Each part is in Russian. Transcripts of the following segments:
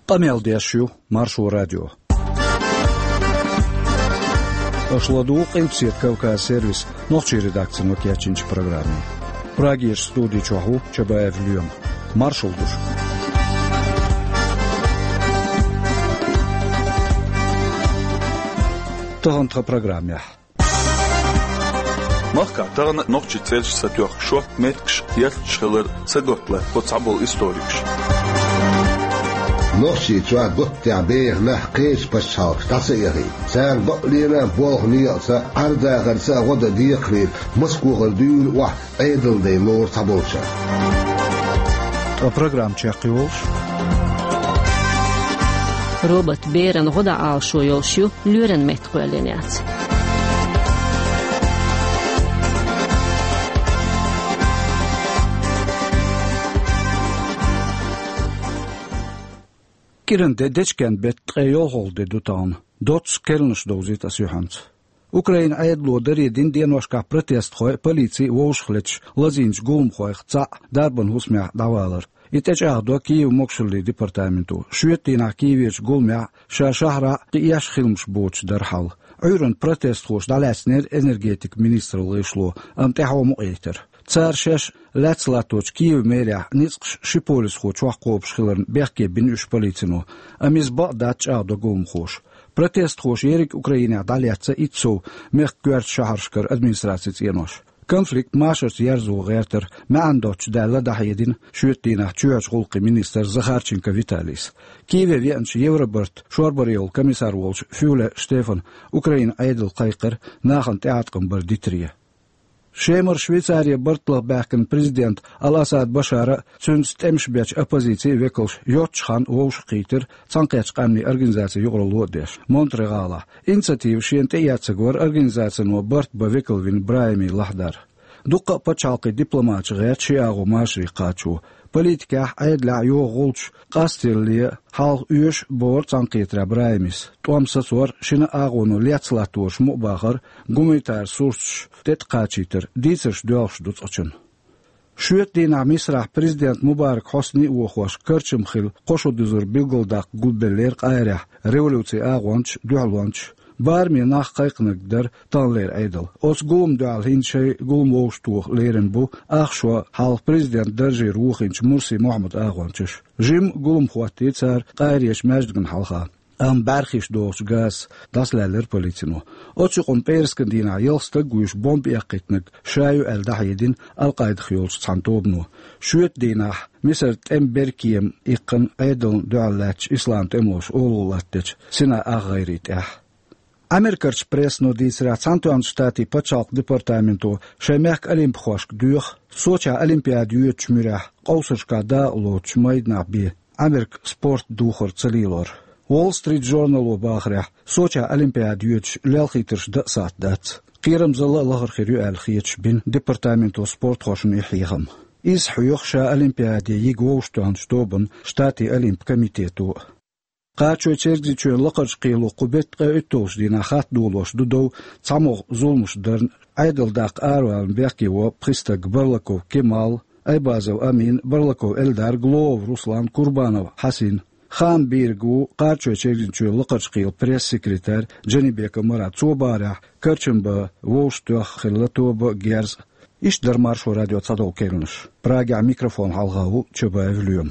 قميل مارشو راديو Ошладук импсет Кавказ сервис ночи редакции нокиячинч программе. Прагиш студии чоху Чабаев Льем. Маршал душ. Тагантха программе. Махка таган ночи цельш сатюх шот меткш ялчхлер саготла поцабол историкш. نوشي توا قط عبيه نحقيش بشاق تصيري سان بقلينا بوغ نياسا أردا غرسا غدا ديقرير مسكو غردول واحد عيدل دي نور تبولشا программ чакиолш Robert Beren غدا عالشو يولشو لورن متقولينيات Kirende dečken bet qeyolholde dutan. Dots kelnus dozit asjuhant. Ukraina aydlo daridin dienwaska protest khoy polici woshkhlech lazinch gum khoy tsa darban husmya dawalar. Itechagdo Kiev mokshli departamentu. Shwetina Kievich gulmya shahra qiyash khilmsh boch darhal. Uyran protest khosh dalasner energetik ministrli ishlo amtahu muqiter. Царшеш лацлаточ Киев меря ницкш шиполис хоч вахкоп шхилерн бехке бинуш полицину амизба дача догум хош протест хош ерик Украина даляца ицо мех гвард шахаршкар администрациц енош конфликт машерс ярзу гертер маандоч дала дахидин шүтина чуяч гулqi министр Захарченко Виталис Киеве венч Евроборт шорборел комиссар волш фюле Штефан Украина айдл қайқыр нахан театкын бір дитрия Шемер Швейцария Бартлах бахкен президент Ал-Асад Башара цүнст эмшбяч оппозиция веколш йотчхан воушқитер цанқячқамни организация юғралуодеш Монтрегала инициатив шенте яцагвар организацияно Барт бавеколвин Брайми Лахдар Дуққа пачалқи дипломатчы ғайт шиағу машри қачу Политика айдла юғулч қастерлия хал үйш бор цанқитра Браймис Туамсасуар шина ағуну ляцлатуш мубағыр гуманитар сурч тет қачитер дицерш дуалш дуцочын Шует дина мисрах президент Мубарак Хосни уохваш кырчымхил қошу дүзір билгылдақ гулбелер қайрях революция ағуанч дуалуанч Барми нах қайқынығдар танлер айдыл. Ос гулым дуал хинчай гулым оуштух лерен бу ахшва хал президент държи рухинч Мурси Мухаммад ағуанчыш. Жим гулым хуатти цар қайреш мәждігін халха. Am barchisch doos gas das leller politino. Otsu on persken dina jelste guish bomb yakitnik shayu el dahidin al-qaid khiyolch tsantobnu. Shuet dina misert emberkiem iqan aydon duallach islam temlosh olulatch sina agairit Amerikarch presno disra Santuan штати пачалq департаменту шемяк олимпхошк дух Соча олимпиад ючмурах qausashka da loch maydna bi Amerik sport duhor целилор Wall Street Journal باخرح Соча олимпиад юч лелхитерш да сатдат قيرم زلا лагерхирю алхич бин департаменту спорт хошн ихихам Из хуйохша олимпиаде йигоштан штобен штати олимп комитету قاچو چرگی چو لقرش قیلو قبت قیتوش دینا خط دولوش دو تامو زولمش درن ایدل داق آروان بیاکی و پریستگ برلکو کمال ایبازو امین برلکو الدار گلوو روسلان قربانو حسین خان بیرگو قاچو چرگی چو لقرش قیل پریس سکرتر جنیبیک مراد صوباره کرچن با ووشتو خلطو با گرز ایش در مارشو رادیو صدو کلنش پراگع میکروفون حلقاو چبایو لیوم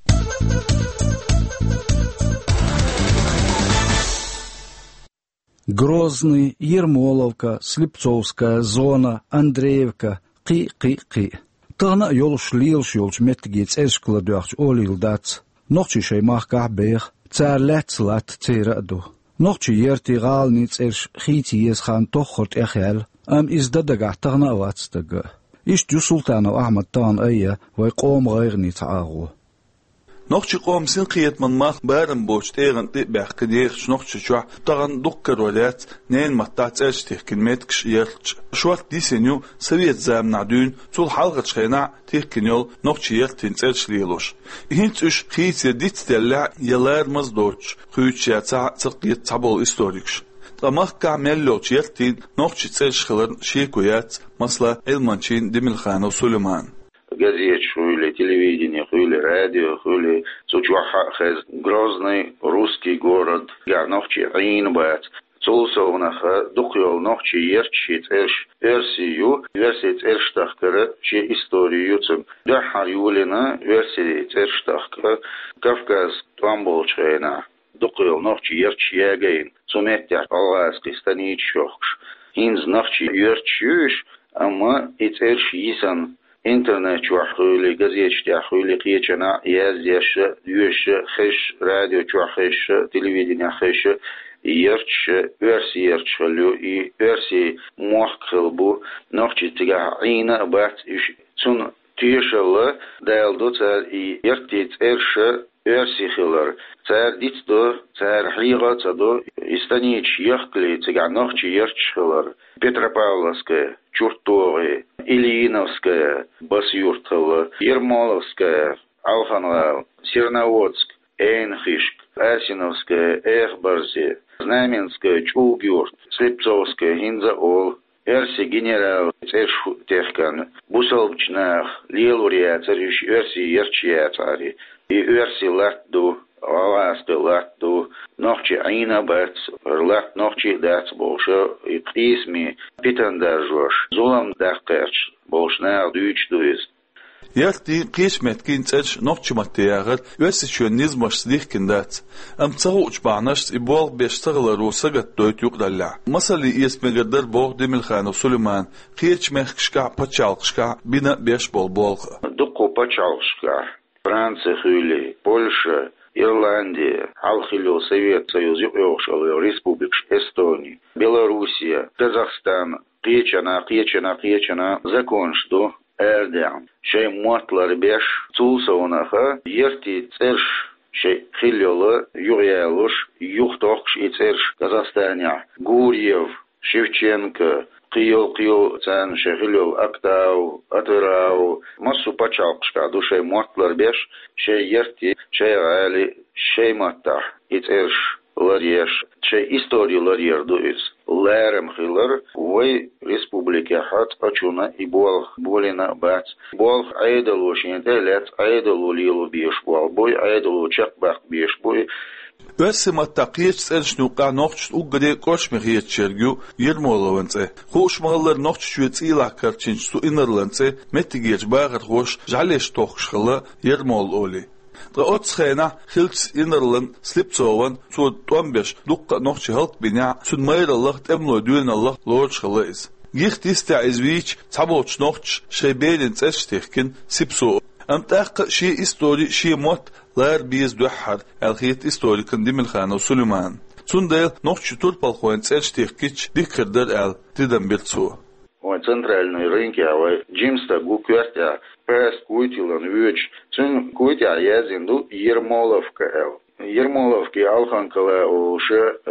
Грозный, Ермоловка, Слепцовская, Зона, Андреевка, Қи. Тана йолш лилш йолш метгиц эшкла дуахч олил дац. Нохчи шеймах гахбех, цар лэцлат цираду. Нохчи ерти галниц эш хити езхан тохорт эхел, издадагах тана авацтага. Иш дю султану Ахмад тан айя, вай қом гайгни таагу. نوخش قوم سنقيت من ماخ بارن بوش تيغن تباح كديخ نوخش شوح طغن دكر ولات نين مطات اشتيخ كلماتكش يلتش شوات دي سنيو سويت زام نعدون طول حلقة شخيناع تيخ كنيول نوخش يلتين تسالش ليلوش هنت اش خيت يديت تدلع يلار مزدوش خيوش ياتسع ترقيت تابول استوريكش طماخ كعمل لوش يلتين نوخش تسالش خلر شيكويات مثلا علمانشين دملخان وسليمان газет, хули телевидение, хули радио, хули сучвахахез Грозный русский город, ганохчи Ринбат. Цулсовнаха духьол нохчи ерчит версию церштахкара че историю цим даха юлина версии церштахка Кавказ Тамболчена духьол нохчи ерчиягейн сумеття аласки станичохш инз нохчи ерчюш ама и цершисан интернет чуахули газет чуахули киечена яздеш юш хэш радио чуахэш телевидение хэш Ерч версиерчхалю и версии мохкхалбу нохчи тига ина бат цун тишала дайлду цар и ертит эрша версихилар цар дитдо цар хига цадо истанич яхкли тига нохчи ерчхалар Петропавловская, Чуртовая, Ильиновская, Басюртова, Ермоловская, Алханла, Серноводск, Эйнхишк, Асиновская, Эхбарзе, Знаменская, Чулгюрт, Слепцовская, Гинзаол, Эрси генерал, Цершу Техкан, Бусолчнах, Лилурия, Царющ, Эрси Ерчия Цари, и Эрси Латду, Аласка Латду, Нохчи Айнабац, Лат Нохчи Дац Болша, и Крисми, Питандажош, Зулам Дахкерч, Болшнар Дючдуиз. Ярти قيشمت كينتش نوتش ماتياغر واسشون نزمش سديخ كندات ام تصوش بعناش إبوال بيشتغل روساقت دويت يقدلع مثلا اسم قدر بوغ ديمل خانو سليمان قيش مخشكا بچالقشكا بنا بيش بولبولغ دقو بچالقشكا فرنسا خيلي Польша Ирландия, Алхило, Совет Союз, Югославия, Республика Эстония, Белоруссия, Казахстан, Qiyechana, закон, что Эрдян. Шей мотлар беш цулсаунаха, ерти церш, шей хилёла, юрьялуш, юхтохш и церш Казахстания. Гурьев, Шевченко, Кио, цан, шехилёл, Актау, Атырау, массу пачалкшка, душей мотлар беш, шей ерти, шей али, шей маттах, и церш ларьеш, шей истории ларьер дуис. Лэрем хилар, вой республике хат ачуна и болх болина бац. Болх айдалу шинтелет, айдалу лилу бешбол, бой айдалу чакбах бешбой. Весима тақиеч цершнуqa нохч угде кошмихиет чергю ермолованце. Хош маллар нохч чуец илакар чинчсу инерланце, метигеч багар хош жалеш тохшхла ермол оли. Отсхена хилкс инерлен слипцован цу томбеш дукка нохчи халк биня цун майраллах темло дюйналлах лорч халайз. Гихт истя извич цабоч нохч шейбелин церштехкин сипсо. Амтақ ши истори ши мот лар биз дуахар алхит истори кандим الخان وسليمان. Цун дел нохч турпалхоин церштехкич диккердер ал тидам бирцу. Ой, центральный рынке, ой, Джимста гуквертя, пресс куйтилан вюч, цун куйтя язинду Ермоловка эл. Ермоловки алханкала уше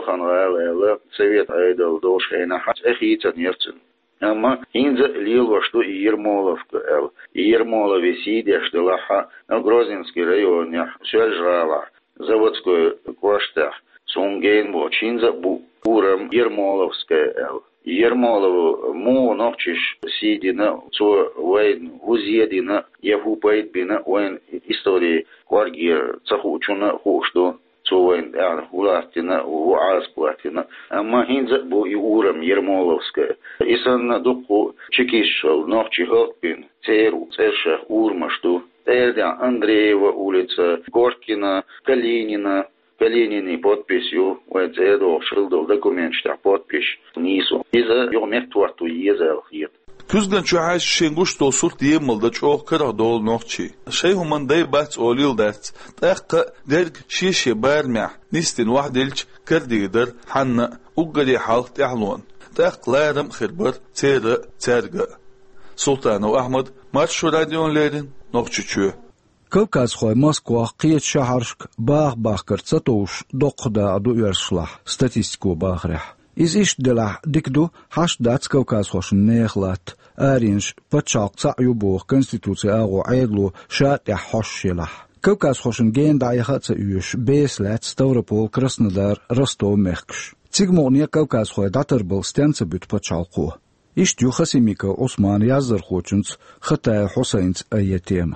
алханла совет айдал дошхейна хат эхица нерцин. Ама инза лилва что и Ермоловка эл. Ермолове сидяш делаха на Грозинский район, Сельжрала, заводской кваштах, Сунгейнбо, чинза бурам Ермоловская эл. Ермолову му нохчиш сидина цо вайн узедина яфупайт бина вайн истории кваргир цахучуна хушто цо вайн уластина уазплатина ама хинза бу и урам Ермоловская исан духу чекишал нохчи хопин церша урма что Эрдя Андреева улица Горкина Калинина Калинини подписью, вот это шилдов документ, что подпись низу. Из-за юмертуату езал хит. Күзгән чуаш шенгуш тосурт емылда чоқ кыра дол нохчи. Шей хумандай бац олил дац. Таққа дерг шише бармя. Нистин вахдилч кырдигдер ханна уггади халq тяхлон. Тақ ларым хирбар церы церга. Султанов Ахмад маршу радион лерин нохчучу. Кавказ хой Москва қиет шахаршк бах карцатош доқда аду юршлах статистику бахрах. Из иш дела дикду хаш дац Кавказ хош нехлат аринш пачақ цаюбох конституция агу айдлу шат я хошшилах. Кавказ хошн ген дайхаца юш беслат Ставрополь Краснодар Ростов Мехкш. Цигмония Кавказ хой датер был стянца бют пачалку. Ишт Хасимика Осман Язар Хочунц Хатай Хусейнц Аятема.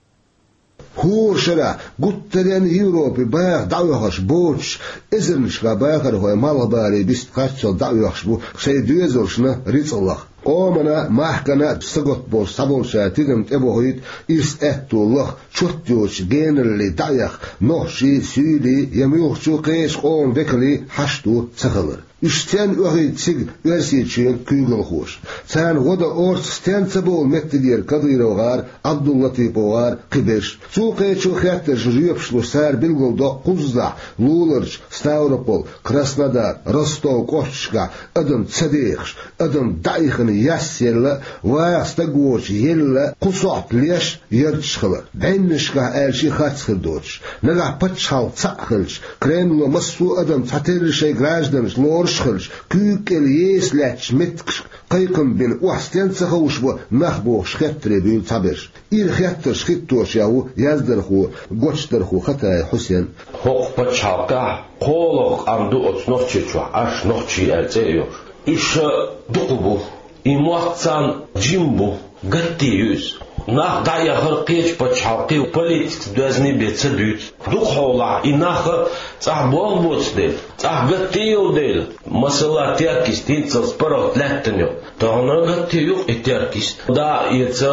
هورشرا قلتلين يوروبي باغ دعوهش بوش إذنش غباغر هو مالباري بيست قاتل دعوهش بو سيدوزرشنا ريت الله قومنا محكنا سقط بول سبول شاتيدم تبوهيد إس الله شوتيوش جين اللي دعيخ نوشي سيدي يميوخشو قيش قوم بكلي حشتو تخلر İşten öğüt sig öğretçin kügül hoş. Sen goda ort stensable mettiler Kadıroğar, Abdullah Tipoğar, Kıbeş. Suqe çoxatır jüyepşlu sar bilgolda Quzda, Lulırç, Stavropol, Krasnodar, Rostov, Koshka, adım Tsadix, adım Dayxını yassella va stagoç yella Qusat leş yerçxılar. Bennişka elşi xatsxırdoç. Naga patçal tsaqılç. Kremlo masu adım taterşey gражданış Лоршхлж, кюкел еслэч меткш, кайкам бин уастен цахауш бо нахбо шхеттре бил табеш. Ир хеттер шхиттош яу яздерху, гочтерху Хатай Хусейн. Хоқ пачалка, қолық амду от нохчичва, аш нохчи элцею. Иша дукубу, и муахцан джимбу, гаттиюз. Нах дая хырқеч пачалки политик дözни бетсе дүйт. Дук хола и наха цах бог боцдел, цах гаттию дел. Масала теркис тинцел спорот леттеню. Тона гаттию и теркис. Да ица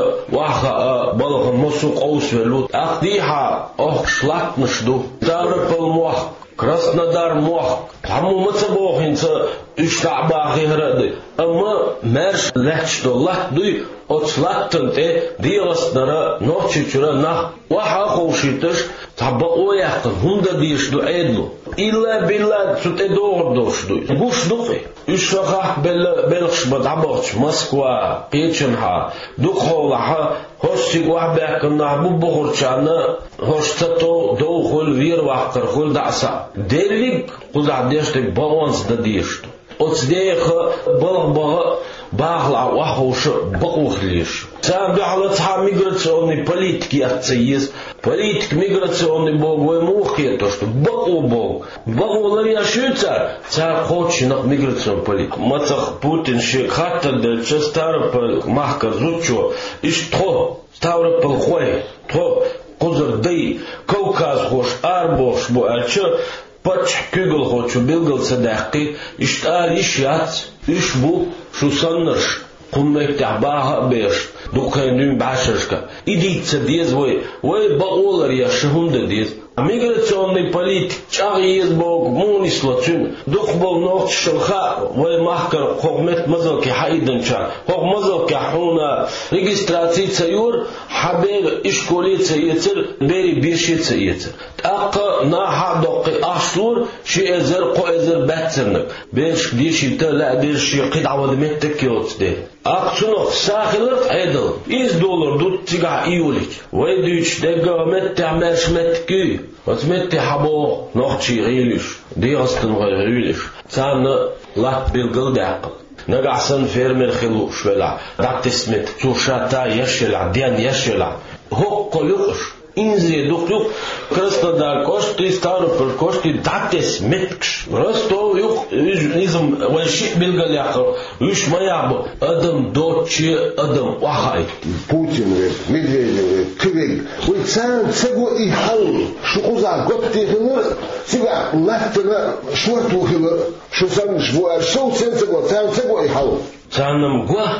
ваха балгын мосук оусвелут. Ахдиха ох шлатнышду. Ставропол муах, Краснодар муах. Хаму мацабохинца Üşta'bâhi hırıdı. Ama merş lehçdo lahdуй отслаттынте дийластнара нохчичура нах ваха хоушитыш таба ояхтын хунда дийшду эдлу. Илла билла цуте доғырдошду. Гушдуқи. Üşваха белхшба дабоч Москва, Печенха, Духолаха, хошсиг вахбекна бу бұғырчаны хоштато доухул вирвахтыр хул даса. Дерлик кулдадештик баланс да дийшду. Отсдеха балбага багла вахуш бахухлиш. Сам дахлатха миграционной политики отцеиз. Политик миграционный бог воймухе то что баху бог. Баху ларяшуца цар хочинах миграционный политик. Мацах Путин шихата да частар махка зучо ишто Ставропол хой то кузырдый Кавказ хош арбош бу ача Пач kügül hoçu bilgilse däqi iştar iş yat iş bu şu sanırş kummekte baha beş dukayın başırşka iditse diz vay baolar yaşıhunda diz миграционный политик чагиз бог мунислачун духбол нохшилха вай махкар хогмет мазалки хайдынча хог мазалки хуна регистрации цаюр хабер ишколица йецер бери бешица йецер аqa на хадоqi ашлур шиезер qoezer бәтсерник беш дишита ла диш qid авад меттек йотде акцунох сахилер эдл из доллар дут тига иулич вай дич дега меттамеш метки Отметте хабо нохчи рилиш, диастын рилиш. Цана лат билгыл дақл. Нагасан фермер хилу швела. Даттесмет цушата яшела, диан яшела. Хокко юкш. Инзе дуклюк Краснодар кошти Ставропол кошти даттес меткш. Ростов юк изм вальши билгаляхов. Уж маябо адам дочи адам вахай. Путин, Медведев, Квик. Вы цан цего и хал. Шукуза готти хилер. Сега латтена шварту хилер. Шусан жвуар шоу ценцего цан цего и хал. Цанам гва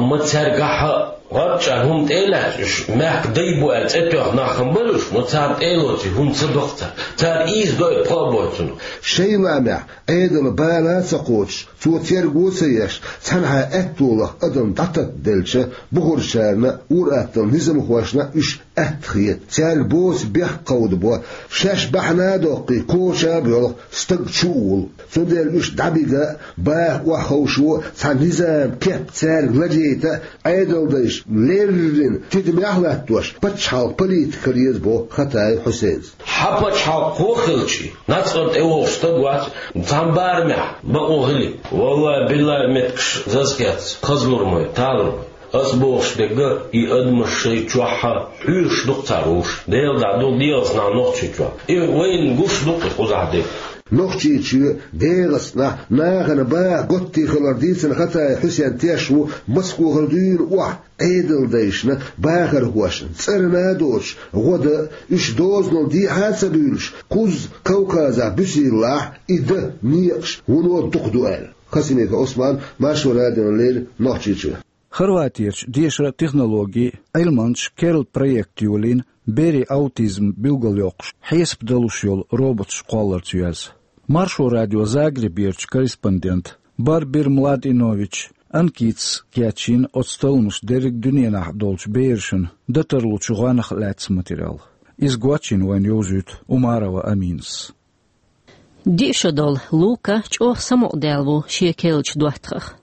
мацаргаха Варча хум телаш, мах дайбу ацетох нахам балуш, но цар телоти хум цадохта. Цар из дой пробоцун. Шейлама эдл бала цакоч, цутер гусаяш, цанха эттулах адам датат делче, бугуршарна ураттан низм хвашна үш أتخيت تال بوس بيح قود بوا شاش بحنا دوقي كوشا بيولخ استق شول سندل مش دبيجا باه وخوشو تنظام كيب تال لجيتا ايدل ديش ليرين تدم يحلاتوش بتشحال بليت كريز بو خطاي حسين حبتشحال كوخلشي نتصرت ايوه استقوات تنبارمح بقوغلي والله بالله متكش زازكات خزلور موي تالور أصبوش دقة يأدمشي جوحة يش دكتوروش ديل دا دو ديلز نا نوتشي جوا وين قوش دكتور قزعدي نوخشي ديغسنا ناغنا با قطي خلارديسن خطا حسين تيشو مسكو غردين وح ايدل ديشنا باخر هوشن سرنا دوش غدا اش دوزنو دي حاسبيلش كوز كوكازا بسيلاح ايد نيقش ونو تقدوال خسيميك عثمان ماشو رادين الليل نوخشي Хорватияч дешра технологии айлманч керл проект юлин бери аутизм билгалёкш хесп далушёл робот школар тюяз. Маршу радио Загребирч корреспондент Барбир Младинович Анкиц Кячин отстолмуш дерек дюненах долч бейршин датарлу чуганах лац материал. Изгуачин ван юзют Умарова Аминс. Дишодол Лука чох самоделву шиекелч дуахтрах.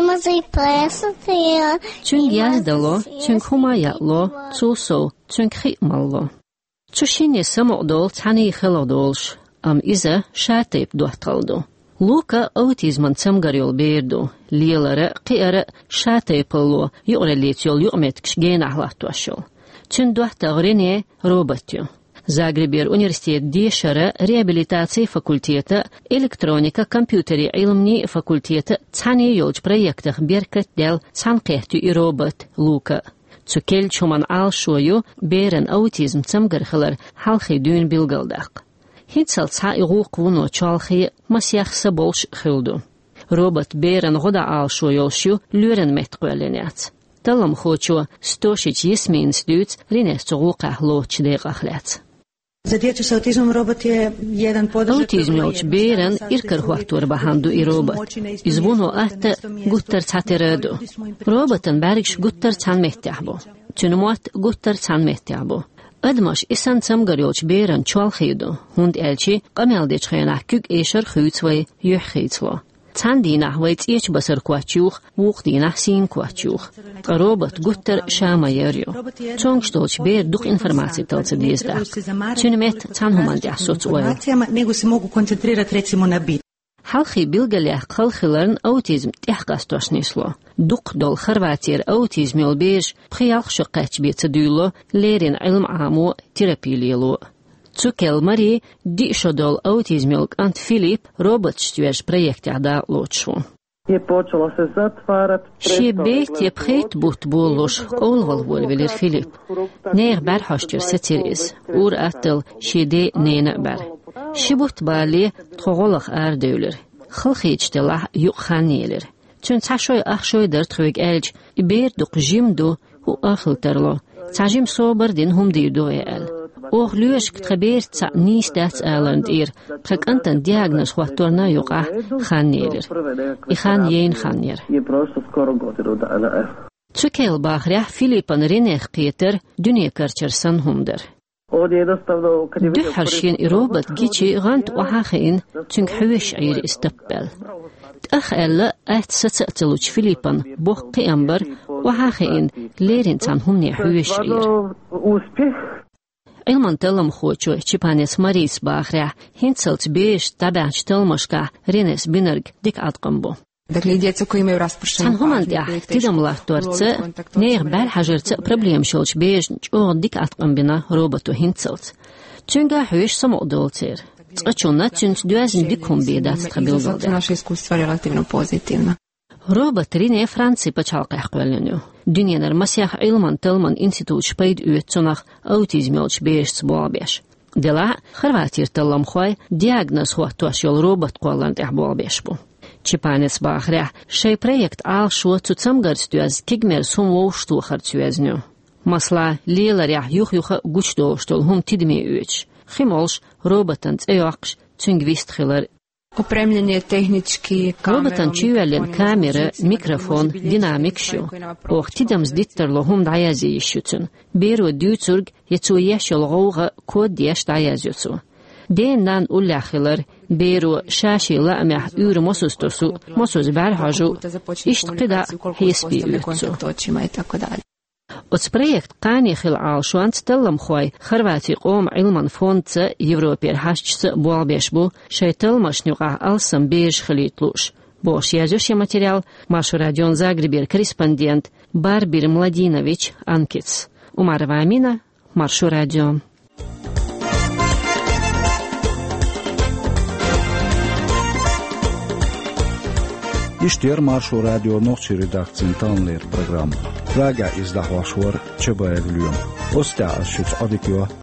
Чун яздало, чун хумаятло, цусо, чун хитмалло. Чушине самодол цани хелодолш, иза шатейп дуахтралду. Лука аутизман цамгарьол бейрду, лиелара қиара шатейпалло, юрелитьол юметкш генахлахтуашол. Чун дуахтагрине роботю. Загребир университет дешара реабилитации факультета электроника компьютери илмни факультета цани ёлч проектах беркат дел цанқехту и робот Лука. Цукел чуман алшою берен аутизм цамгархалар халхи дюн билгалдақ. Хинцал ца игуқ вуно чалхи масяхса болш хилду. Робот берен года алшойолшу люрен метқуэленяц. Талам хочу 106 есмин стюц ринес цугуқах лоч деқахляц. Аутизмёч берен иркар хуахтур баханду и робот. Извуно ахта гуттар цатераду. Роботан барикш гуттар цан мехтяхбо. Чунумуат гуттар цан мехтяхбо. Адмаш исан цамгарёч берен чуалхиду. Хунд элчи камелдеч хянах кюк эшер хуйцвай юххийцло. Цандинах вайц ич басар куачух, вухдинах син куачух. Робот гуттар шама ярю. Чонгштолч бер дух информации талца диездах. Чунемет цанхумандях соцуэл. Халхи билгалях халхиларн аутизм тяхкастуаш несло. Дух дол Хорватияр аутизмел беш пхиялх шоқач бецадуйло лерин илм аму терапилиело. Цукел Мари дишодол аутизмелк ант Филипп робот штюеш проекте ада лучшу. Ши бейт епхейт бут болуш олвал волвелер Филипп. Нех бархаштюр сатирис. Ур аттыл шиде нейна бар. Ши бут бали тхоголах ардеулер. Хылхичтелах юқханелер. Чун цашой ахшойдер тхуик элч бейр дук жимду у ахылтерло. Цажим собар дин хумдиуду эл. Och lyösk trebeert niistats äland trek antan diagnos huattorna joka khanneler. I khan jen khanner. Tsukel bachria Filippan Renech Peter dunekarchersan humder. Du harshin I robot gichi gant wahakhin tsünk huish ayr istappel. Ach ella at satsaluch Filippan boch qiyambar wahakhin lerin tsan humne huish ayr. Ilman telam hoču Čipanes Marijas bāhrā, hincelts biež tabāč telmoškā Rines Binerg dik atqambu. San humandjā tidam lahtorce, neer bērhažerce problem šolč biež čo dik atqambina robotu hincelts. Čunga huiš samodolcer. Čačuna čunč duazin dikum biedāts trabilgalde. Robot Rine Franci pačalqah qvelinu. Dünyanar masyax ilman telman institut špaid üetsunach autizmjolč biežts bolbieš. Dela Хорватир tellam xoy diagnoz huatuaš jol robot qolant bolbiešbu. Čipanes bāhrā šai projekt al šo cucamgarstuaz kigmer sum vouštuħar tjuezņu. Masla lielarjah juhjuha gučdoštol hum tidmi üeć. Химолш роботанц ejoqš цунгвистхилар. Роботан чуялен камера, микрофон, динамикшу. Ох тидамс диттерло хум даязи Беру дюцург яцу яшел гоуга код дяш даязюцу. Деннан улляхилар, беру шаши ламях юр мосустосу, мосуз бархажу, иштқида хеспи юцу. От проект Канихил Алшуанц телlam хой Хорватия qom ilman fondsa Европер хашчса болбешбу шайтелмашнюга алсам беж хлитлуш. Бош язёшья материал Машу Радион Загребир корреспондент Барбир Младинович Анкиц. Умарова Амина, Маршу Радио. İştiyar Marşo Radyo Noqçi redaktsiyin tanlayır program. Raga izdahvaşvar Çabaya Gülüyüm. Osta aşıç adikyo